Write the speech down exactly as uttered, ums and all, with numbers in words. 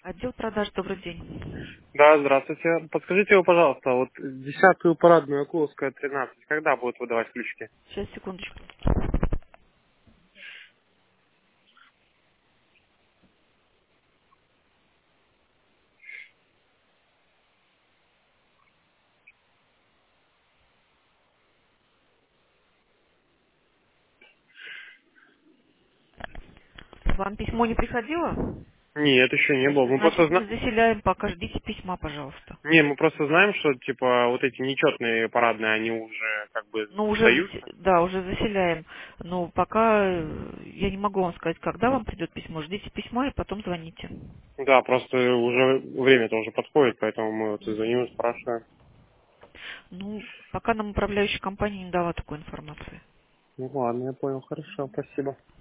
Отдел продаж, добрый день. Да, здравствуйте. Подскажите, вы, пожалуйста, вот десятую парадную Акуловская тринадцать, когда будут выдавать ключики? Сейчас, секундочку. Вам письмо не приходило? Нет, еще не было. Мы просто Значит, не зна... заселяем пока. Ждите письма, пожалуйста. Не, мы просто знаем, что типа вот эти нечетные парадные, они уже как бы Ну, уже, засе- сдаются. да, уже заселяем. Но пока э, я не могу вам сказать, когда вам придет письмо. Ждите письма и потом звоните. Да, просто уже время-то уже подходит, поэтому мы вот из-за него спрашиваем. Ну, пока нам управляющая компания не дала такой информации. Ну ладно, я понял, хорошо, спасибо.